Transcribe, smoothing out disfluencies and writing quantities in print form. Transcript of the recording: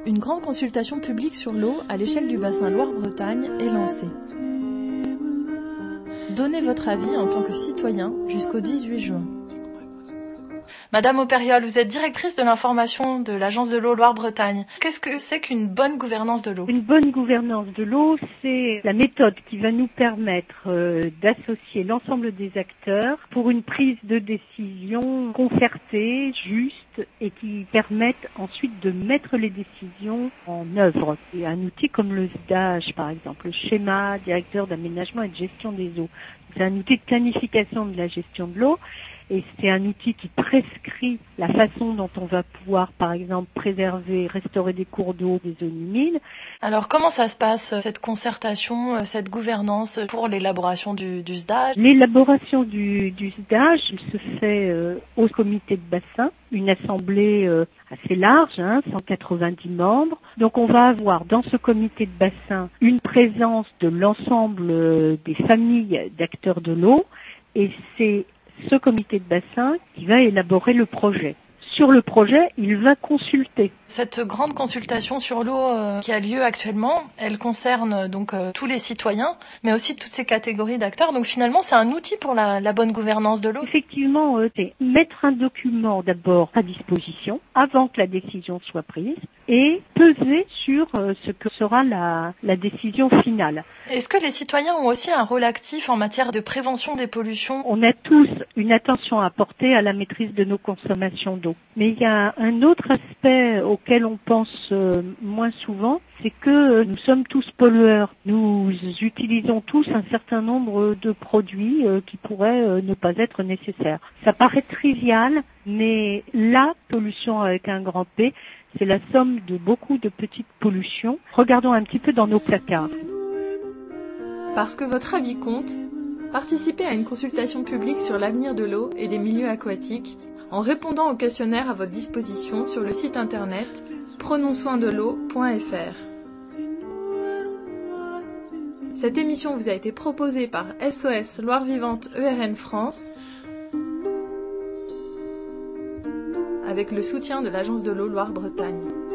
Une grande consultation publique sur l'eau à l'échelle du bassin Loire-Bretagne est lancée. Donnez votre avis en tant que citoyen jusqu'au 18 juin. Madame Opériol, vous êtes directrice de l'information de l'Agence de l'eau Loire-Bretagne. Qu'est-ce que c'est qu'une bonne gouvernance de l'eau ? Une bonne gouvernance de l'eau, c'est la méthode qui va nous permettre d'associer l'ensemble des acteurs pour une prise de décision concertée, juste et qui permette ensuite de mettre les décisions en œuvre. Et un outil comme le SDAGE, par exemple, le schéma directeur d'aménagement et de gestion des eaux. C'est un outil de planification de la gestion de l'eau. Et c'est un outil qui prescrit la façon dont on va pouvoir, par exemple, préserver, restaurer des cours d'eau, des zones humides. Alors, comment ça se passe, cette concertation, cette gouvernance pour l'élaboration du SDAGE ? L'élaboration du SDAGE se fait au comité de bassin, une assemblée assez large, 190 membres. Donc, on va avoir dans ce comité de bassin une présence de l'ensemble des familles d'acteurs de l'eau, et c'est ce comité de bassin qui va élaborer le projet. Sur le projet, il va consulter. Cette grande consultation sur l'eau qui a lieu actuellement, elle concerne donc tous les citoyens, mais aussi toutes ces catégories d'acteurs. Donc finalement, c'est un outil pour la bonne gouvernance de l'eau. Effectivement, c'est mettre un document d'abord à disposition avant que la décision soit prise et peser sur ce que sera la décision finale. Est-ce que les citoyens ont aussi un rôle actif en matière de prévention des pollutions ? On a tous une attention à porter à la maîtrise de nos consommations d'eau. Mais il y a un autre aspect auquel on pense moins souvent, c'est que nous sommes tous pollueurs. Nous utilisons tous un certain nombre de produits qui pourraient ne pas être nécessaires. Ça paraît trivial, mais la pollution avec un grand P, c'est la somme de beaucoup de petites pollutions. Regardons un petit peu dans nos placards. Parce que votre avis compte, participez à une consultation publique sur l'avenir de l'eau et des milieux aquatiques en répondant au questionnaire à votre disposition sur le site internet prenonssoindel'eau.fr. Cette émission vous a été proposée par SOS Loire Vivante ERN France avec le soutien de l'Agence de l'eau Loire-Bretagne.